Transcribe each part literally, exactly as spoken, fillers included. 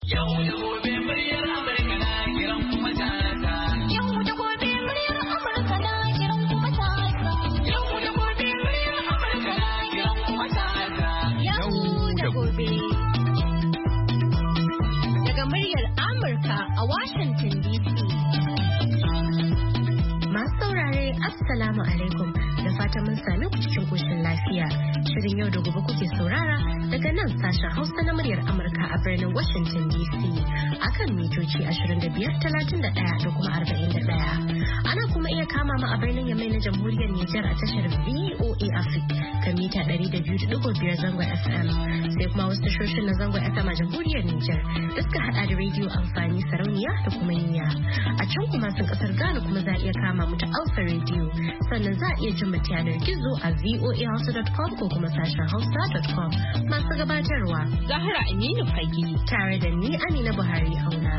Yau da gobe muryar Amurka na kiran kuma tata. Yau da gobe muryar Amurka na kiran kuma tata. Yau da gobe muryar Amurka na kiran kuma tata. Yau da gobe. Daga muryar Amurka a Washington D C. Masu saurare Assalamu alaikum da fatan mun sami ku cikin koshin lafiya. Shirin yau da gobe kuke saurara daga nan sashen Hausa na muryar Amurka a birnin Washington D C akan mitoci ashirin da biyar, talatin da ɗaya da kuma arba'in da ɗaya. Ana kuma iya kama mu a birnin Yamai na Jamhuriyar Nijar a tashar V O A Africa kan mita ɗari da biyu da ɗigo biyar zangon F M. Sai kuma wasu tashoshin na zangon F M a Jamhuriyar Nijar da suka haɗa da rediyo amfani sarauniya da kuma niyya. A can kuma sun ƙasar Ghana kuma za a iya kama mu ta Alpha Radio sannan za a iya jin mu ta yanar gizo a v o a hausa dot com ko kuma sashen hausa dot com. Masu gabatarwa Zahra Aminu Fage tare da ni Amina Buhari Auna.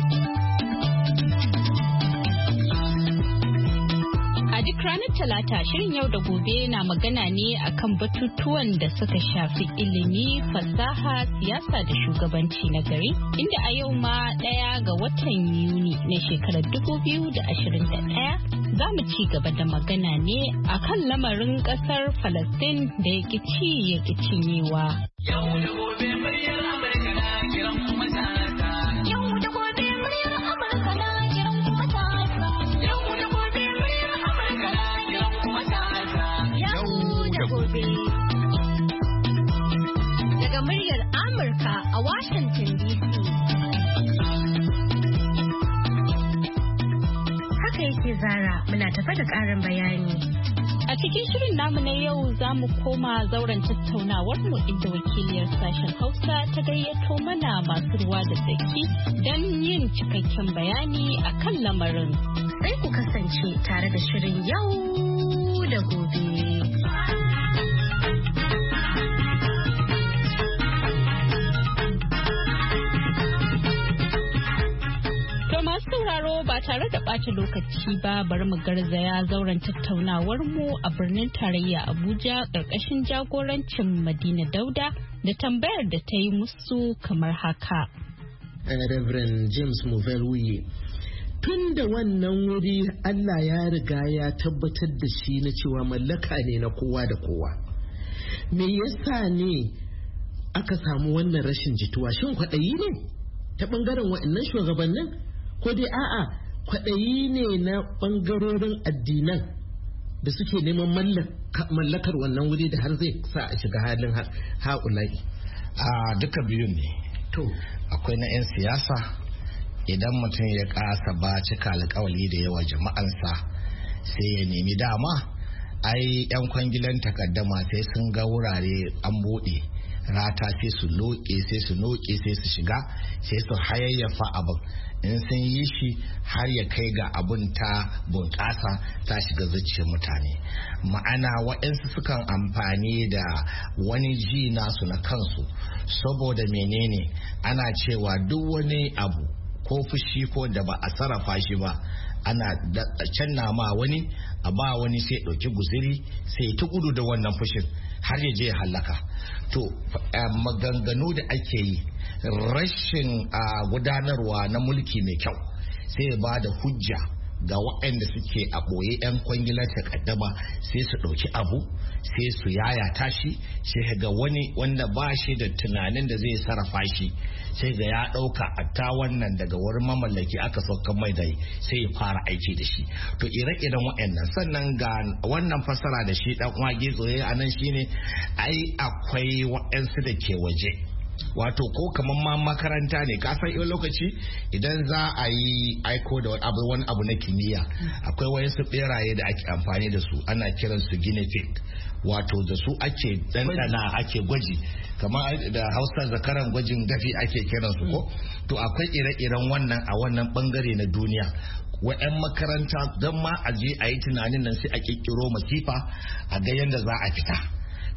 A duk ranar Talata shirin yau da gobe na magana ne akan batutuwan da suka shafi ilimi, fasaha, siyasa da shugabanci na gari. Inda a yau ma ɗaya ga watan Yuni na shekarar dubu biyu da ashirin da ɗaya za mu ci gaba da magana ne akan lamarin ƙasar Falastin da ya ci ya ƙi cinyewa. Yau da gobe muryar Amurka na kiran kuma tata. Yau da gobe muryar Amurka na kiran kuma tata. Yau da gobe muryar Amurka na kiran kuma tata. Yau da gobe. Daga muryar Amurka a Washington D C. Haka yake Zara, muna tafa da ƙarin bayani. A cikin shirin namu na yau za mu koma zauren tattaunawar mu inda wakiliyar sashen Hausa ta gayyato mana masu ruwa da tsaki don yin cikakken bayani a kan lamarin. Sai ku kasance tare da shirin yau da gobe. sauraro ba tare da ɓata lokaci ba bari mu garzaya zauren tattaunawar mu a birnin tarayya Abuja ƙarƙashin jagorancin Madina Dauda da tambayar da ta yi musu kamar haka. Reverend James Muvelwi, tun da wannan wuri Allah ya riga ya tabbatar da shi na cewa mallaka ne na kowa da kowa. Me yasa ne aka samu wannan rashin jituwa? Shin kwaɗayi ne ta ɓangaren waɗannan shugabannin? Ko dai a'a kwaɗayi ne na ɓangarorin addinan da suke neman mallakar wannan wuri da har zai sa a shiga halin haƙulai? A duka biyun ne. To, akwai na 'yan siyasa idan mutum ya kasa ba cika alƙawali da yawa jama'ansa sai ya nemi dama. Ai 'yan kwangilan takaddama sai sun ga wurare an buɗe rata sai su loƙe sai su noƙe sai su shiga sai su hayayyafa abin. In sun yi shi har ya kai ga abun ta bunƙasa ta shiga zuciyar mutane. Ma'ana waɗansu sukan amfani da wani ji nasu na kansu saboda menene ana cewa duk wani abu ko fushi ko da ba a sarrafa shi ba ana canna ma wani a ba wani sai ɗauki guziri sai ta gudu da wannan fushin har ya je ya hallaka. To maganganu da ake yi rashin gudanarwa na mulki mai kyau sai ya ba da hujja ga waɗanda suke a ɓoye 'yan kwangilar takaddama sai su ɗauki abu sai su yaya tashi sai ga wani wanda ba shi da tunanin da zai sarrafa shi sai ga ya ɗauka a ta wannan daga wurin mamallaki aka sauka mai da sai ya fara aiki da shi. To ire-iren waɗannan sannan ga wannan fasara da shi ɗan uwa gizo ya a nan shine ai akwai waɗansu da ke waje wato ko kamar ma makaranta ne ka san yau lokaci idan za a yi aiko da wani abu wani abu na kimiyya akwai wayansu beraye da ake amfani da su ana kiran su guinea pig wato da su ake dandana ake gwaji kamar da Hausa zakaran gwajin dafi ake kiran su ko to akwai ire-iren wannan a wannan bangare na duniya wa'yan makaranta don ma a je a yi tunanin nan sai a kikkiro masifa a ga yadda za a fita.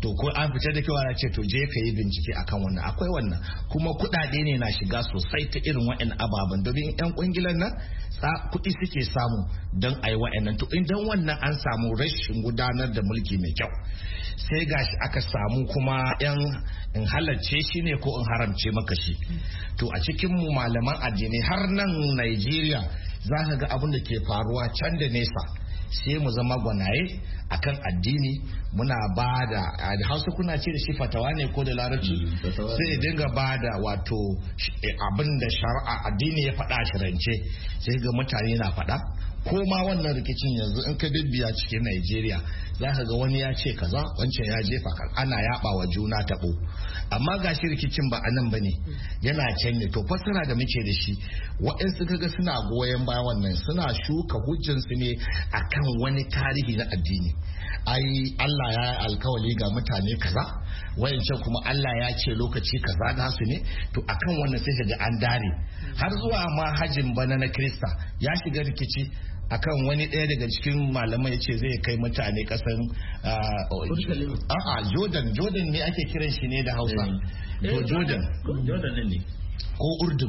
to ko an fita da kewa ce to je ka yi bincike akan wannan akwai wannan kuma kuɗaɗe ne na shiga sosai ta irin wa'in ababen domin yan kungilan nan kuɗi suke samu don a yi wa'annan to idan wannan an samu rashin gudanar da mulki mai kyau sai gashi aka samu kuma yan in halarce shi ne ko in haramce maka shi to a cikin mu malaman addini har nan Najeriya za ka ga abin da ke faruwa can da nesa sai mu zama gwanaye akan addini muna ba da hausa kuna ce da shi fatawa ne ko da larabci sai ya dinga ba da wato abin da shari'a addini ya faɗa shirance sai ga mutane na faɗa ko ma wannan rikicin yanzu in ka bibbiya cikin Najeriya za ka ga wani ya ce kaza wancan ya jefa kan ana yaba wa juna tabo amma gashi rikicin ba anan bane yana can ne to fassara da muke da shi waɗansu kaga suna goyon bayan wannan suna shuka hujjansu ne akan wani tarihi na addini ai Allah ya yi alkawali ga mutane kaza wayancan kuma Allah ya ce lokaci kaza nasu ne to akan wannan sai ga an dare har zuwa ma hajin bana na Krista ya shiga rikici akan wani ɗaya daga cikin malamai ya ce zai kai mutane kasan a'a Jordan Jordan ne ake kiran shi ne da Hausa to Jordan Jordan ne ko Urdun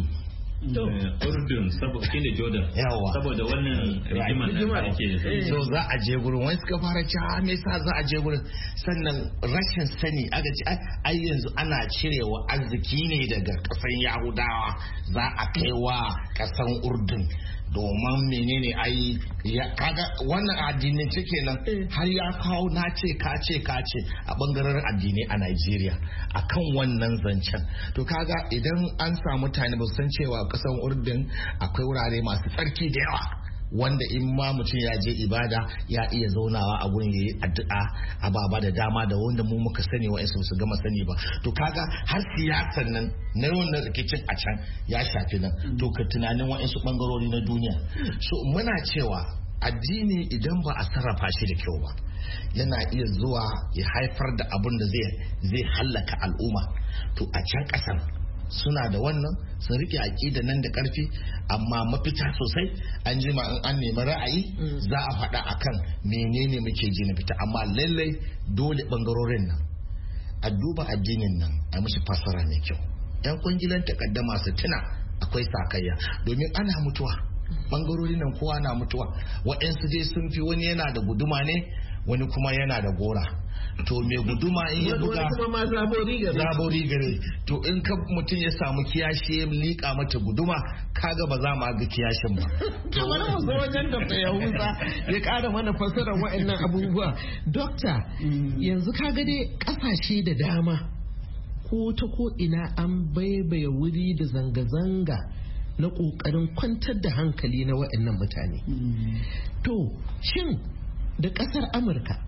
Urdun saboda shine Jordan yawa saboda wannan rigimar da ake so za a je gurin wani suka fara cewa me yasa za a je gurin sannan rashin sani aka ce ai yanzu ana cirewa arziki ne daga kasan Yahudawa za a kai wa kasan Urdun domin menene ai kaga wannan addinin ce kenan har ya kawo na ce ka ce ka ce a bangaren addinai a Najeriya akan wannan zancen to kaga idan an samu mutane ba san cewa kasan Urdun akwai wurare masu tsarki da yawa wanda in ma mutum ya je ibada ya iya zaunawa a gurin yayi addu'a a baba da dama da wanda mu muka sani wa su gama sani ba to kaga har siyasan nan na wannan rikicin a can ya shafi nan to ka tunanin wa'ansu bangarori na duniya so muna cewa addini idan ba a sarrafa shi da kyau ba yana iya zuwa ya haifar da abin da zai zai hallaka al'umma to a can kasan suna da wannan sun rike aƙida nan da ƙarfi amma mafita sosai an jima in an nemi ra'ayi za a faɗa akan menene muke ji na fita amma lallai dole bangarorin nan a duba addinin nan a mishi fasara mai kyau yan kungilan takaddama su tuna akwai sakayya domin ana mutuwa bangarorin nan kowa na mutuwa waɗansu dai sun fi wani yana da guduma ne wani kuma yana da gora to mai guduma in ya buga kuma ma zabori gare to in ka mutum ya samu kiyashi ya liƙa mata guduma kaga ba za mu ga kiyashin ba to wani mu zo wajen da Yahuza ya ƙara mana fasarar waɗannan abubuwa dokta yanzu kaga dai ƙasashe da dama ko ta ko ina an baibaye wuri da zanga-zanga na ƙoƙarin kwantar da hankali na waɗannan mutane to shin da ƙasar Amurka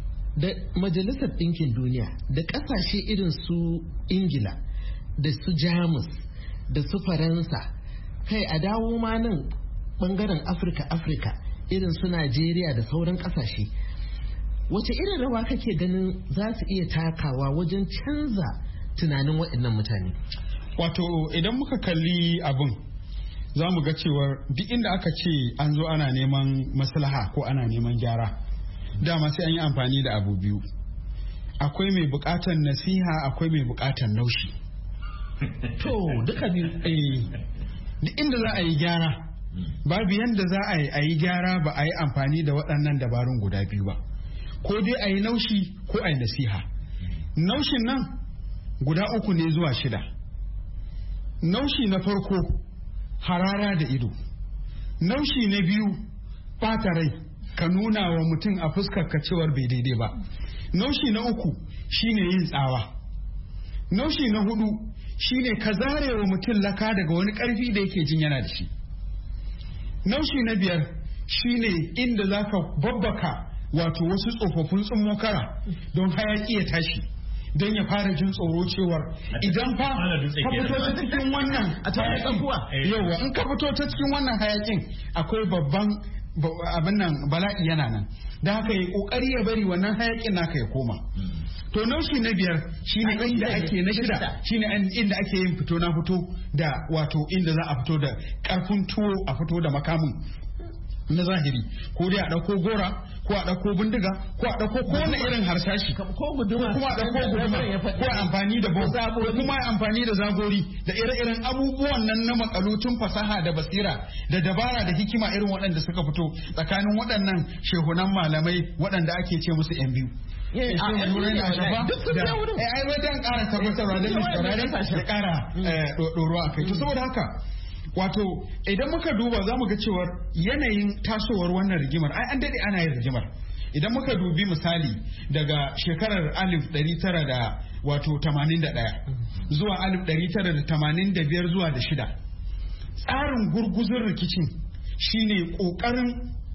da Majalisar Ɗinkin Duniya da ƙasashe irin su Ingila da su Jamus da su Faransa kai a dawo ma nan ɓangaren Afirka Afirka irin su Najeriya da sauran ƙasashe wace irin rawa kake ganin za su iya takawa wajen canza tunanin waɗannan mutane? Wato idan muka kalli abin za mu ga cewar duk inda aka ce an zo ana neman maslaha ko ana neman gyara dama sai an yi amfani da abu biyu akwai mai bukatan nasiha akwai mai bukatan naushi to duka biyu eh duk inda za a yi gyara babu yanda za a yi a yi gyara ba a yi amfani da waɗannan dabarun guda biyu ba ko dai a yi naushi ko a yi nasiha naushin nan guda uku ne zuwa shida naushi na farko harara da ido naushi na biyu ɓata rai ka nuna wa mutum a fuskar ka cewar bai daidai ba naushi na uku shine yin tsawa naushi na hudu shine ka zare wa mutum laka daga wani karfi da yake jin yana da shi naushi na biyar shine inda zaka babbaka wato wasu tsofaffin tsummokara don hayaki ya tashi don ya fara jin tsoro cewar idan fa ka fito ta cikin wannan yawa in ka fito ta cikin wannan hayakin akwai babban abin nan bala'i yana nan da haka ya kokari ya bari wannan hayakin naka ya koma to naushi na biyar shine inda ake na shida shine inda ake yin fito na fito da wato inda za a fito da karfin tuwo a fito da makamin na zahiri ko dai a ɗauko gora ko a ɗauko bindiga ko a ɗauko kowane irin harsashi ko guduma kuma a ɗauko guduma ko a amfani da bom ko kuma a amfani da zagori da ire-iren abubuwan nan na makalutun fasaha da basira da dabara da hikima irin waɗanda suka fito tsakanin waɗannan shehunan malamai waɗanda ake ce musu yan biyu. Ai wajen ƙara tabbatarwa da mistarari ya ƙara ɗoro a kai. To saboda haka wato idan muka duba za mu ga cewar yanayin tasowar wannan rigimar ai an daɗe ana yin rigimar. Idan muka dubi misali daga shekarar alif ɗari tara da wato tamanin da ɗaya zuwa alif ɗari tara da tamanin da biyar zuwa da shida tsarin gurguzun rikicin shine ƙoƙarin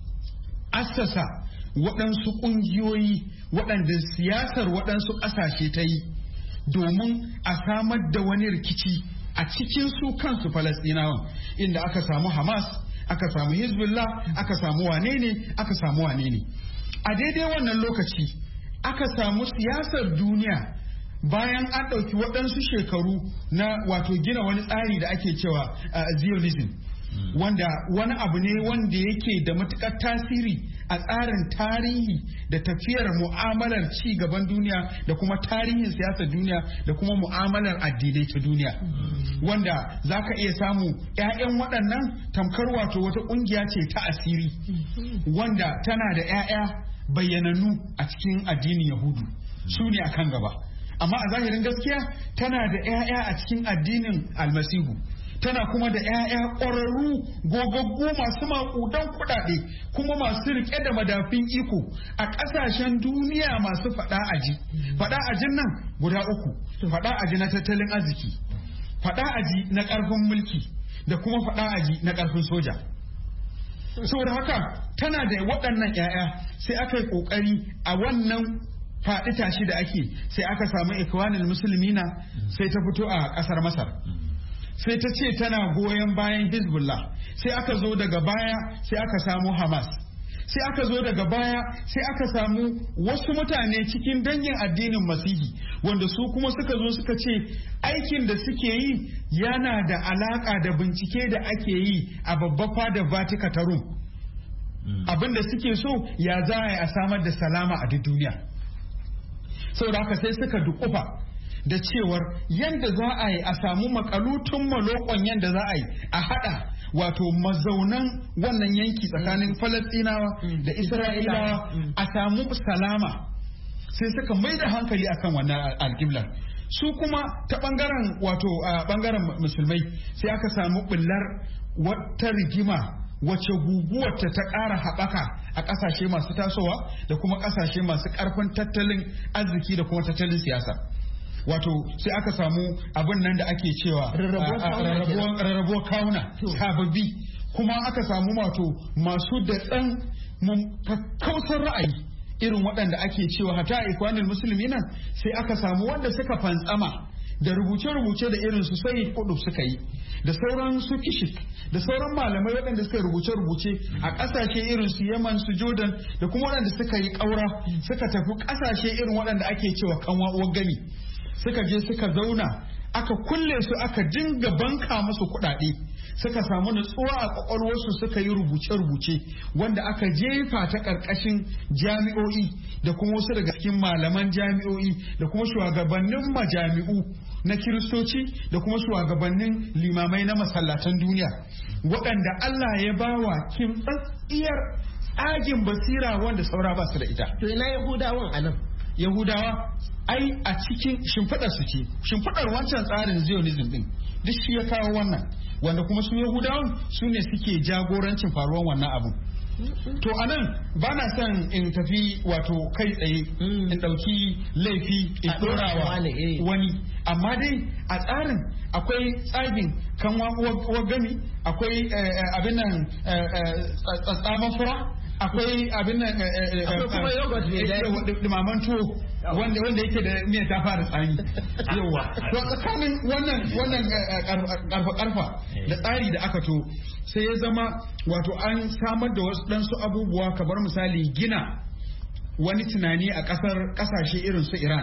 assasa waɗansu ƙungiyoyi waɗanda siyasar waɗansu ƙasashe ta yi domin a samar da wani rikici a cikin su kansu Falasɗinawan inda aka samu Hamas, aka samu Hezbollah, aka samu wane ne, aka samu wane ne. A daidai wannan lokaci aka samu siyasar duniya bayan an ɗauki waɗansu shekaru na wato gina wani tsari da ake cewa uh, Zionism. Wanda wani abu ne wanda yake da matuƙar tasiri a tsarin tarihi da tafiyar mu'amalar ci gaban duniya da kuma tarihin siyasar duniya da kuma mu'amalar addinai ta duniya. Wanda za ka iya samu 'ya'yan waɗannan tamkar wato wata ƙungiya ce ta asiri wanda tana da 'ya'ya bayyanannu a cikin addinin Yahudu su ne a kan gaba. Amma a zahirin gaskiya tana da 'ya'ya a cikin addinin Almasihu. Tana kuma da 'ya'ya ƙwararru gogaggu masu maƙudan kuɗaɗe kuma masu riƙe da madafin iko a ƙasashen duniya masu faɗa aji. Faɗa ajin nan guda uku, faɗa aji na tattalin arziki, faɗa aji na ƙarfin mulki da kuma faɗa aji na ƙarfin soja. Saboda haka tana da waɗannan 'ya'ya sai aka yi ƙoƙari a wannan faɗi tashi da ake sai aka samu ikwanul musulmina sai ta fito a ƙasar Masar. Sai ta ce tana goyon bayan Hezbollah, sai aka zo daga baya sai aka samu Hamas, sai aka zo daga baya sai aka samu wasu mutane cikin dangin addinin Masihi wanda su kuma suka zo suka ce aikin da suke yi yana da alaka da bincike da ake yi a babbar fadar Vatican ta Rome. Abin da suke so ya za a samar da salama a duk duniya. Saboda haka sai suka dukufa da cewar yadda za a yi a samu makalutun malokon yadda za a yi a hada wato mazaunan wannan yanki tsakanin Falastinawa da Isra'ilawa a samu salama sai suka mai da hankali akan wannan alƙiblar. Su kuma ta bangaren wato a bangaren musulmai sai aka samu bullar wata rigima wacce guguwarta ta ƙara haɓaka a ƙasashe masu tasowa da kuma ƙasashe masu ƙarfin tattalin arziki da kuma tattalin siyasa. Wato sai aka samu abin nan da ake cewa rarrabuwar kawuna sababbi kuma aka samu wato masu da ɗan kausar ra'ayi irin waɗanda ake cewa hata ikwanin musulmi nan sai aka samu wanda suka fantsama da rubuce-rubuce da irin su sai kudu suka yi da sauran su kishik da sauran malamai waɗanda suka rubuce-rubuce a ƙasashe irin su Yaman su Jordan da kuma waɗanda suka yi ƙaura suka tafi ƙasashe irin waɗanda ake cewa kanwa uwar gani suka je suka zauna aka kulle su aka dinga banka musu kuɗaɗe suka samu nutsuwa a kwakwalwarsu suka yi rubuce-rubuce wanda aka jefa ta ƙarƙashin jami'o'i da kuma wasu daga cikin malaman jami'o'i da kuma shugabannin majami'u na kiristoci da kuma shugabannin limamai na masallatan duniya waɗanda Allah ya bawa kimtsatsiyar tsagin basira wanda saura ba su da ita. To ina Yahudawan anan? Yahudawa ai a cikin shimfiɗar su ce shimfiɗar wancan tsarin Zionism din duk shi ya kawo wannan wanda kuma su Yahudawan su ne suke jagorancin faruwar wannan abu. To anan ba na son in tafi wato kai tsaye in ɗauki laifi in ɗorawa wani amma dai a tsarin akwai tsagin kan wa gami akwai abin nan tsatsaman fura akwai abin nan kuma yogurt ne da dumaman tuwo wanda wanda yake da miya ta fara tsani yawa to tsakanin wannan wannan karfa karfa da tsari da aka to sai ya zama wato an samar da wasu ɗansu abubuwa kamar misali gina wani tunani a ƙasar ƙasashe irin su Iran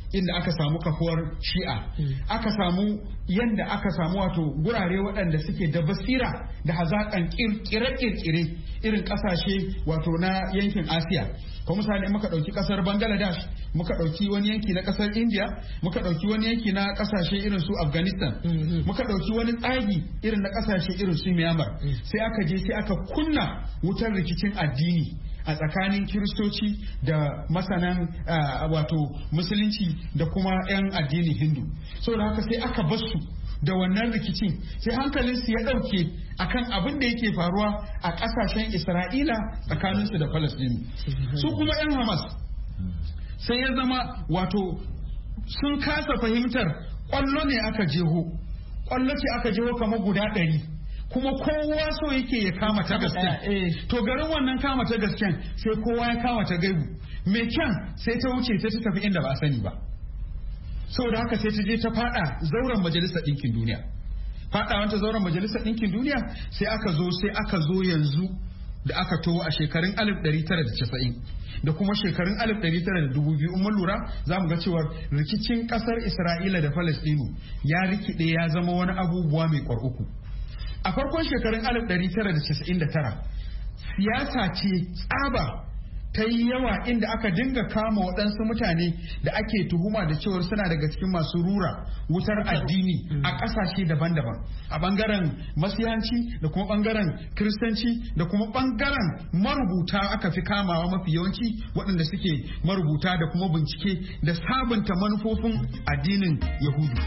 inda aka samu kafuwar shi'a aka samu yadda aka samu wato gurare waɗanda suke da basira da hazaƙan kirkire-kirkire irin ƙasashe wato na yankin asiya ko misali muka ɗauki ƙasar bangladesh muka ɗauki wani yanki na ƙasar india muka ɗauki wani yanki na ƙasashe irin su afghanistan muka ɗauki wani tsagi irin na ƙasashe irin su myanmar sai aka je sai aka kunna wutar rikicin addini a tsakanin kiristoci da masanan wato musulunci da kuma 'yan addinin hindu saboda haka sai aka basu da wannan rikicin sai hankalinsu ya ɗauke akan abin da yake faruwa a ƙasashen isra'ila tsakaninsu da falastini su kuma 'yan hamas sai ya zama wato sun kasa fahimtar ƙwallo ne aka jeho ƙwallo ce aka jeho kamar guda ɗari kuma kowa so yake ya kama ta gaske to garin wannan kama ta gasken sai kowa ya kama ta gaibu mai kyan sai ta wuce sai ta tafi inda ba a sani ba saboda haka sai ta je ta fada zauren majalisar ɗinkin duniya fadawanta zauren majalisar ɗinkin duniya sai aka zo sai aka zo yanzu da aka towo a shekarun alif ɗari tara da casa'in da kuma shekarun alif ɗari tara da dubu biyu mun lura za mu ga cewa rikicin ƙasar isra'ila da falastinu ya rikide ya zama wani abubuwa mai kwar uku a farkon shekarun alif ɗari tara da casa'in da tara siyasa ce tsaba ta yi yawa inda aka dinga kama waɗansu mutane da ake tuhuma da cewar suna daga cikin masu rura wutar addini a ƙasashe daban-daban a ɓangaren masihanci da kuma ɓangaren kiristanci da kuma ɓangaren marubuta aka fi kamawa mafi yawanci waɗanda suke marubuta da kuma bincike da sabunta manufofin addinin yahudu.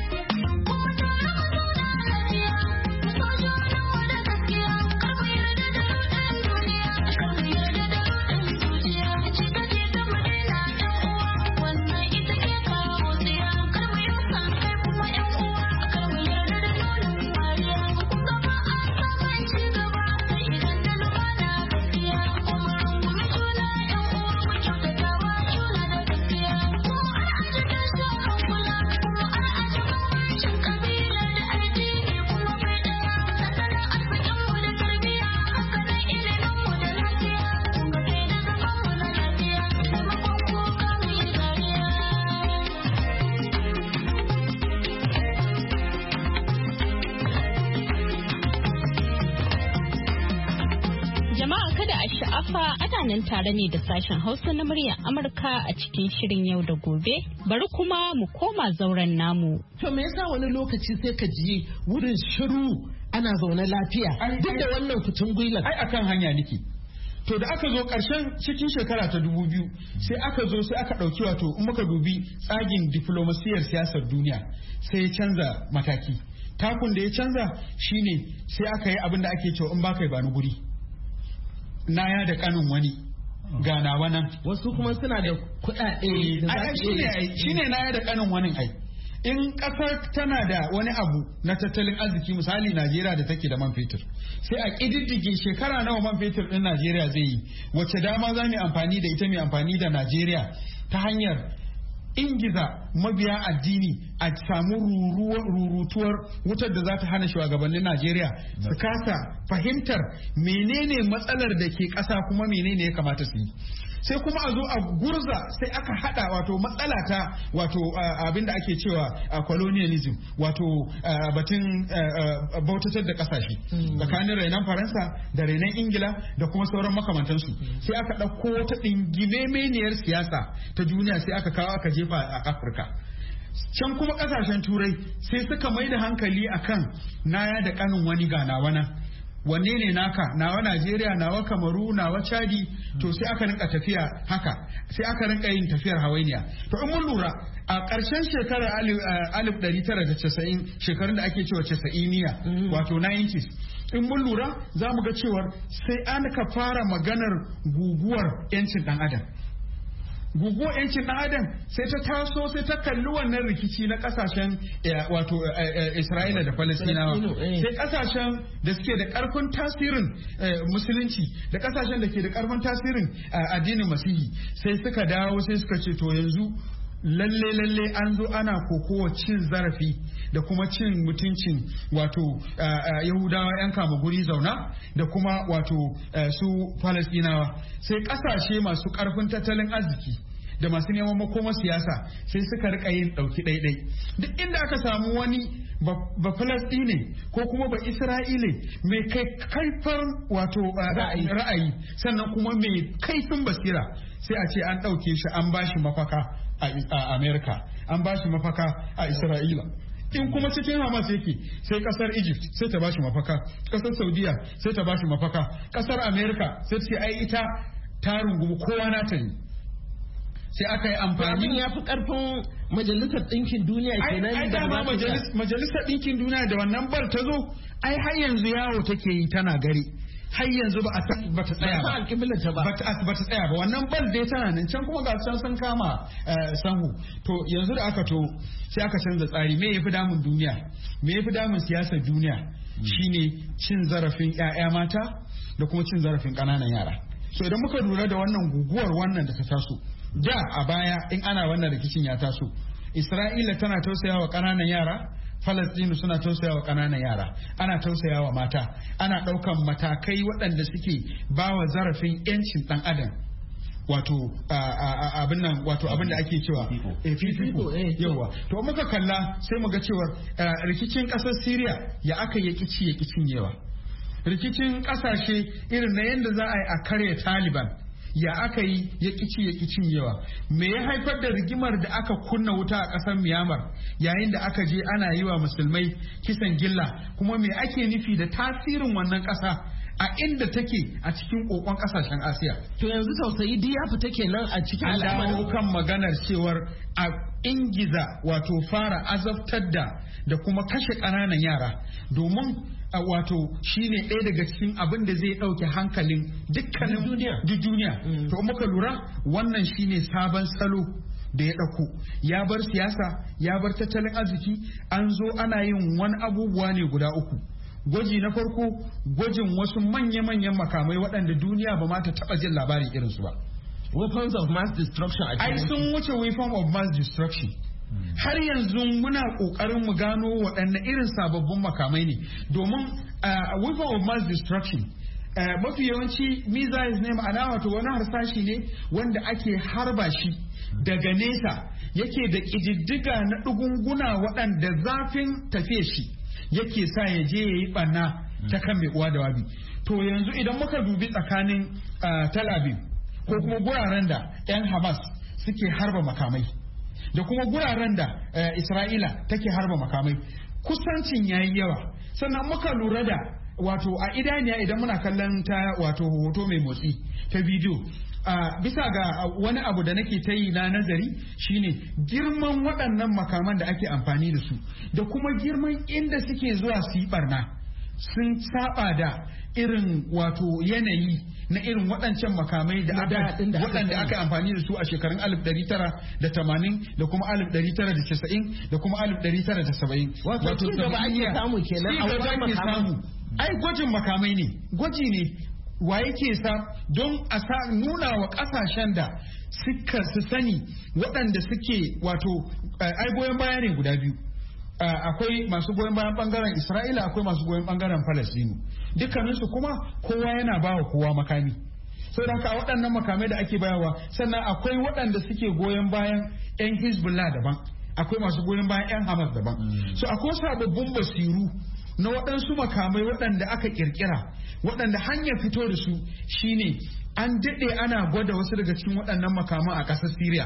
nan tare ne da sashen Hausa na muryar Amurka a cikin shirin yau da gobe. Bari kuma mu koma zauren namu. To me yasa wani lokaci sai ka ji wurin shiru ana zaune lafiya duk da wannan kutun gwilan? Ai akan hanya nake. To da aka zo ƙarshen cikin shekara ta dubu biyu sai aka zo sai aka ɗauki wato in muka dubi tsagin diflomasiyar siyasar duniya sai ya canza mataki. Takun da ya canza shine sai aka yi abin da ake cewa in baka ba ni guri. Naya da kanin wani ganawa nan. Wasu kuma suna da kuɗaɗe. Shi ne naya da kanin wani ai. In ƙasar tana da wani abu na tattalin arziki misali Najeriya da take da man fetur. Sai a ƙididdige shekara nawa man fetur ɗin Najeriya zai yi. Wace dama za mu amfani da ita mai amfani da Najeriya ta hanyar ingiza mabiya addini a samu rurutuwar wutar da za ta hana shugabannin Najeriya su kasa fahimtar menene matsalar da ke ƙasa kuma menene ya kamata su yi. Sai kuma a zo a gurza sai aka hada wato matsala ta wato abin da ake cewa colonialism wato batun bautatar da kasashe tsakanin rainan Faransa da rainan Ingila da kuma sauran makamantansu. Sai aka ɗauko wata ɗingimemeniyar siyasa ta duniya sai aka kawo aka jefa a Afirka. Can kuma kasashen turai sai suka mai da hankali akan naya da kanin wani ganawa nan. Wanne ne naka nawa Najeriya nawa Kamaru nawa Chadi to sai aka rinka tafiya haka sai aka rinka yin tafiyar hawainiya. To in mun lura a ƙarshen shekarar alif ɗari tara da casa'in shekarun da ake cewa casa'iniya wato nineties in mun lura za mu ga cewar sai an ka fara maganar guguwar 'yancin ɗan adam. Guguwar 'yancin ɗan adam sai ta taso sai ta kalli wannan rikici na kasashen wato Isra'ila da Falastinawa sai kasashen da suke da karfin tasirin musulunci da kasashen da ke da karfin tasirin addinin masihi sai suka dawo sai suka ce to yanzu lalle lalle an zo ana kokowa cin zarafi da kuma cin mutuncin wato Yahudawa 'yan kama guri zauna da kuma wato su Falastinawa sai kasashe masu karfin tattalin arziki da masu neman makoma siyasa sai suka rika yin ɗauki ɗaiɗai. Duk inda aka samu wani ba Falastine ko kuma ba Isra'ile mai kai kaifar wato ra'ayi sannan kuma mai kaifin basira sai a ce an ɗauke shi an bashi mafaka a Amerika, an bashi mafaka a Isra'ila. In kuma cikin Hamas yake sai kasar Egypt sai ta bashi mafaka, kasar Saudiya sai ta bashi mafaka, kasar Amerika sai ce ai ita ta rungumi kowa na ta yi. Sai aka yi amfani ya fi karfin majalisar ɗinkin duniya kenan. Ai dama majalisar ɗinkin duniya da wannan bal ta zo ai har yanzu yawo take yi tana gari. Har yanzu ba a ba ta tsaya ba. Ba ta tsaya ba. Wannan bal dai tana nan can kuma ga can sun kama sanhu. To yanzu da aka to sai aka canza tsari. Me yafi damun duniya? Me yafi damun siyasar duniya? Shine cin zarafin ƴaƴa mata da kuma cin zarafin ƙananan yara. So idan muka lura da wannan guguwar wannan da ta taso, da a baya in ana wannan rikicin ya taso, Isra'ila tana tausayawa ƙananan yara, Falastinu suna tausayawa ƙananan yara, ana tausayawa mata, ana ɗaukan matakai waɗanda suke bawa zarafin 'yancin ɗan adam. Wato abin nan wato abin da ake cewa fifiko yawa to muka kalla sai muga cewa rikicin ƙasar Syria ya aka yi kici ya kicin yawa, rikicin ƙasashe irin na yadda za a yi a karya Taliban ya aka yi ya kici ya kicin yawa. Me ya haifar da rigimar da aka kunna wuta a ƙasar Myanmar yayin da aka je ana yi wa musulmai kisan gilla, kuma me ake nufi da tasirin wannan ƙasa a inda take a cikin kokon ƙasashen Asiya. To yanzu tausayi duk ya fita kenan a cikin al'amarin kan maganar cewar a ingiza wato fara azabtar da da kuma kashe ƙananan yara domin wato shine ɗaya daga cikin abin da zai ɗauke hankalin dukkanin duniya. To muka lura wannan shine sabon salo da ya ɗauko, ya bar siyasa, ya bar tattalin arziki, an zo ana yin wani abubuwa ne guda uku. Gwaji na farko, gwajin wasu manya-manyan makamai waɗanda duniya ba ma ta taɓa jin labarin irinsu ba. Weapons of mass destruction. Ai sun wuce weapon of mass destruction. Har yanzu muna ƙoƙarin mu gano waɗanne irin sababbin makamai ne, domin weapon of mass destruction mafi yawanci missiles ne, ma'ana wato wani harsashi ne wanda ake harba shi daga nesa, yake da ƙididdiga na ɗugunguna waɗanda zafin tafiye shi yake sa ya je ya yi ɓanna ta kan mai uwa da wabi. To yanzu idan muka dubi tsakanin Tel Aviv ko kuma guraren da 'yan Hamas suke harba makamai da kuma guraren da Isra'ila take harba makamai, kusancin yayi yawa. Sannan muka lura da wato a idaniya idan muna kallon ta wato hoto mai motsi ta bidiyo, Uh, bisa ga uh, wani abu da nake ta yi na nazari shine girman waɗannan makaman da ake amfani da su da kuma girman inda suke zuwa su yi barna sun saba da irin wato yanayi na irin waɗancan makamai da waɗanda aka amfani da su a shekarun alif ɗari tara da tamanin da kuma alif ɗari tara da casa'in da kuma alif ɗari tara da saba'in. Wato ci gaba ake samu kenan a wajen makamai. Ai gwajin makamai ne, gwaji ne wa yake sa don a sa nuna wa kasashen da suka su sani waɗanda suke wato ai goyon baya ne guda biyu. Akwai masu goyon bayan bangaren Isra'ila, akwai masu goyon bangaren Falastinu, dukkaninsu kuma kowa yana bawa kowa makami. Sau da haka waɗannan makamai da ake bayarwa, sannan akwai waɗanda suke goyon bayan 'yan Hezbollah daban, akwai masu goyon bayan 'yan Hamas daban. So akwai sababbin basiru na waɗansu makamai waɗanda aka ƙirƙira, waɗanda hanyar fito da su shine an daɗe ana gwada wasu daga cikin waɗannan makaman a ƙasar Syria,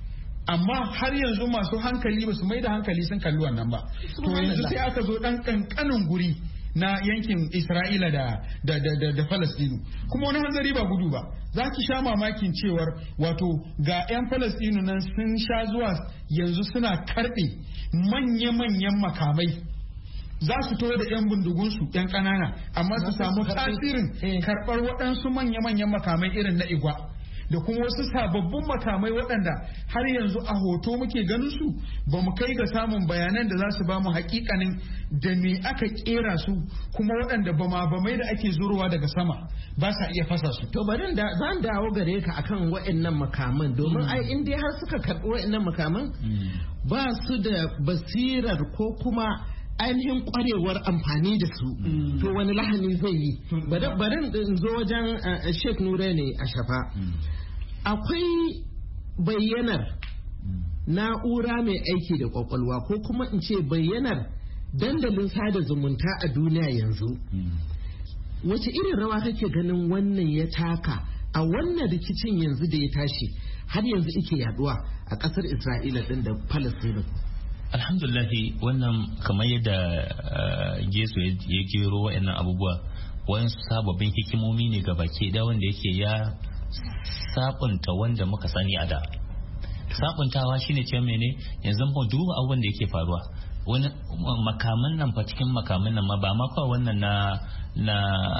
amma har yanzu masu hankali ba su mai da hankali sun kalli wannan ba. To yanzu sai aka zo ɗan ƙanƙanin guri na yankin Isra'ila da da da da Falastinu, kuma wani hanzari ba gudu ba. Za ki sha mamakin cewar wato ga 'yan Falastinu nan sun sha zuwa yanzu suna karɓe manya-manyan makamai. Za su to da 'yan bindigunsu 'yan ƙanana, amma su samu tasirin karɓar waɗansu manya-manyan makamai irin na igwa da kuma wasu sababbin makamai waɗanda har yanzu a hoto muke ganin su, ba mu kai ga samun bayanan da za su ba mu hakikanin da me aka kera su, kuma waɗanda ba ma ba mai da ake zurowa daga sama ba sa iya fasa su. To bari da zan dawo gare ka akan waɗannan makaman, domin ai in dai har suka karɓi waɗannan makaman ba su da basirar ko kuma ainihin kwarewar amfani da su, mm. to wani lahani zai yi. Barin in zo wajen Sheikh Nure ne a shafa. Mm. Akwai bayyanar na'ura mai aiki da kwakwalwa ko kuma in ce bayyanar dandalin sada zumunta a duniya yanzu wace irin rawa kake ganin wannan ya taka a wannan rikicin yanzu da ya tashi har yanzu ike yaduwa a kasar Isra'ila din da Palestine? Alhamdulahi wannan kamar yadda Yesu ya gero wa'annan abubuwa wani sababbin hikimomi ne ga baki da wanda yake ya sabunta wanda muka sani a da. Sabuntawa shine ce mene yanzu mu duba abubuwan da yake faruwa wani makaman nan fa cikin makaman nan ma ba ma kawai wannan na na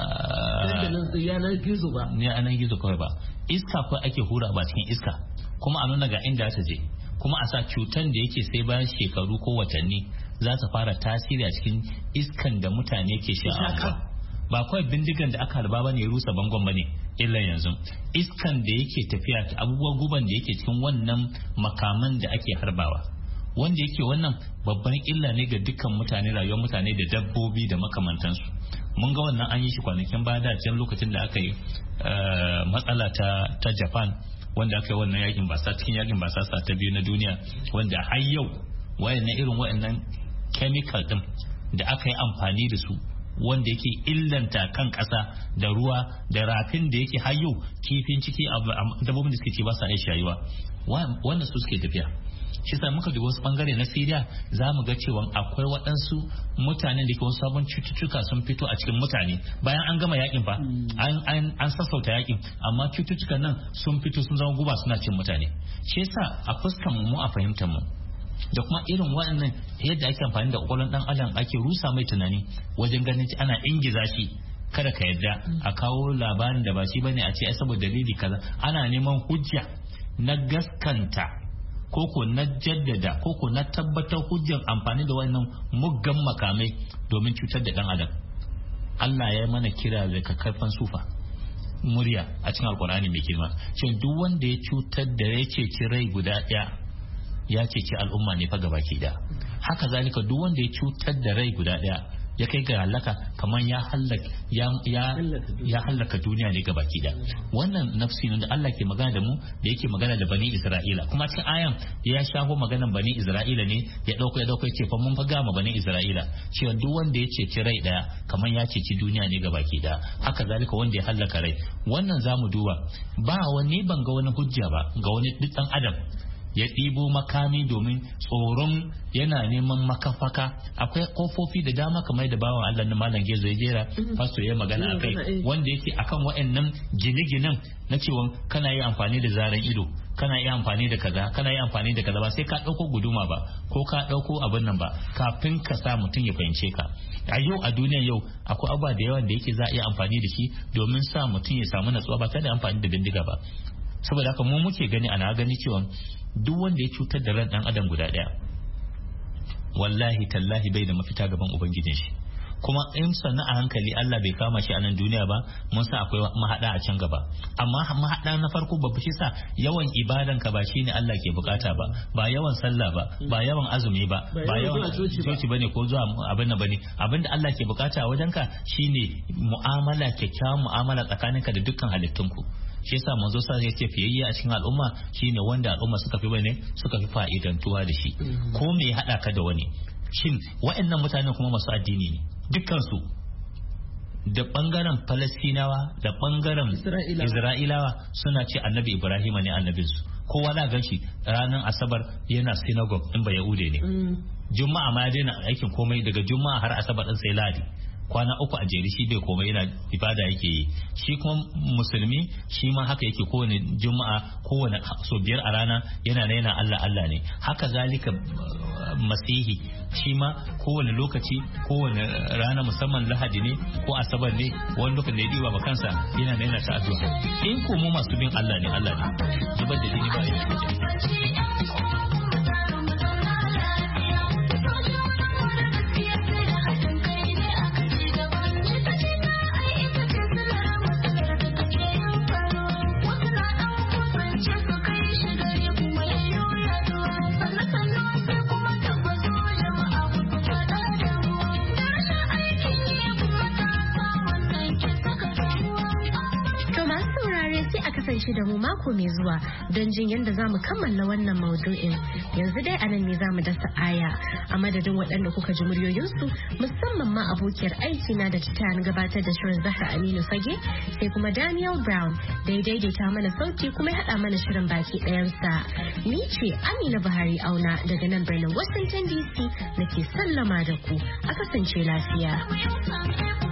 yanar gizo ba ne yanar gizo kawai ba iska ko ake hura ba cikin iska kuma a nuna ga inda ta je kuma a sa cutan da yake sai bayan shekaru ko watanni za ta fara tasiri a cikin iskan da mutane ke sha ba kawai bindigan da aka harba bane rusa bangon bane illa yanzu iskan da yake tafiya abubuwan guban da yake cikin wannan makaman da ake harbawa wanda yake wannan babban illa ne ga dukkan mutane rayuwar mutane da dabbobi da makamantansu mun ga wannan an yi shi kwanakin baya da can lokacin da aka yi matsala ta ta Japan wanda aka yi wannan yakin basa cikin yakin basa ta biyu na duniya wanda har yau wayannan irin wayannan chemical din da aka yi amfani da su wanda yake illanta kan ƙasa da ruwa da rafin da yake har yau kifin ciki dabbobin da suke ci ba sa iya shayuwa wanda su suke tafiya shi sa muka dubi wasu bangare na Syria za mu ga cewa akwai waɗansu mutanen da ke wasu sabon cututtuka sun fito a cikin mutane bayan an gama yakin fa an an sassauta yakin amma cututtukan nan sun fito sun zama guba suna cin mutane shi yasa a fuskan mu a fahimtar mu da kuma irin waɗannan yadda ake amfani da ƙwaƙwalwar ɗan adam ake rusa mai tunani wajen ganin ana ingiza shi kada ka yadda a kawo labarin da ba shi bane a ce ai saboda dalili kaza ana neman hujja na gaskanta koko na jaddada koko na tabbatar hujjan amfani da wannan muggan makamai domin cutar da ɗan adam. Allah ya mana kira da kakkarfan sufa murya a cikin alkur'ani mai girma shin duk wanda ya cutar da ya ceci rai guda ɗaya ya ceci al'umma ne fa gabaki da haka zalika duk wanda ya cutar da rai guda daya ya kai ga halaka kamar ya halaka ya ya halaka duniya ne gabaki da wannan nafsi ne da Allah ke magana da mu da yake magana da bani Isra'ila kuma cikin ayan ya shafo maganan bani Isra'ila ne ya dauko ya dauko ya ce fa mun fa gama bani Isra'ila cewa duk wanda ya ceci rai daya kamar ya ceci duniya ne gabaki da haka zalika wanda ya halaka rai wannan zamu duba ba wani ban ga wani hujja ba ga wani duk dan adam ya ɗibo makami domin tsoron yana neman makafaka akwai kofofi da dama kamar da bawan Allah na malam Gezo ya jera fasto ya magana akai wanda yake akan waɗannan gine-ginen na cewa kana yi amfani da zaren ido kana yi amfani da kaza kana yi amfani da kaza ba sai ka ɗauko guduma ba ko ka ɗauko abin nan ba kafin ka sa mutum ya fahimce ka a yau a duniya yau akwai abubuwa da yawan da yake za a iya amfani da shi domin sa mutum ya samu natsuwa ba tare da amfani da bindiga ba saboda haka mu muke gani ana gani cewa duk wanda ya cutar da ran dan adam guda daya wallahi tallahi bai da mafita gaban ubangijin shi kuma in sannan a hankali Allah bai kama shi a nan duniya ba mun sa akwai mahada a can gaba amma mahada na farko babba shi sa yawan ibadan ka ba shine Allah ke bukata ba ba yawan sallah ba ba yawan azumi ba ba yawan coci bane ko zuwa abin nan bane abinda Allah ke bukata a wajenka shine mu'amala kyakkyawan mu'amala tsakaninka da dukkan halittunku shi yasa manzo sa yake fiyayye a cikin al'umma shine wanda al'umma suka fi bane suka fi fa'idantuwa da shi ko me ya hada ka da wani shin wa'annan mutanen kuma masu addini ne dukkan su da bangaren Falastinawa da bangaren Isra'ilawa suna ce annabi Ibrahim ne annabinsu kowa na ganshi ranar asabar yana synagogue in ba yahude ne juma'a ma ya daina aikin komai daga juma'a har asabar din sai ladi kwana uku a jere shi bai komai yana ibada yake yi shi kuma musulmi shi ma haka yake kowane juma'a kowane so biyar a rana yana na yana Allah Allah ne haka zalika masihi shi ma kowane lokaci kowane rana musamman lahadi ne ko asabar ne wani lokacin da ya diba ba kansa yana na yana ta addu'a in ko mu masu bin Allah ne Allah ne zubar da jini ba ya kasance da mu mako mai zuwa don jin yadda za mu kammala wannan maudu'in. Yanzu dai anan ne za mu dasa aya a madadin waɗanda kuka ji muryoyinsu musamman ma abokiyar aiki na da ta gabatar da shirin Zahra Aminu Fage sai kuma Daniel Brown da ya daidaita mana sauti kuma ya haɗa mana shirin baki ɗayansa. Ni ce Amina Buhari Auna daga nan birnin Washington D C nake sallama da ku a kasance lafiya.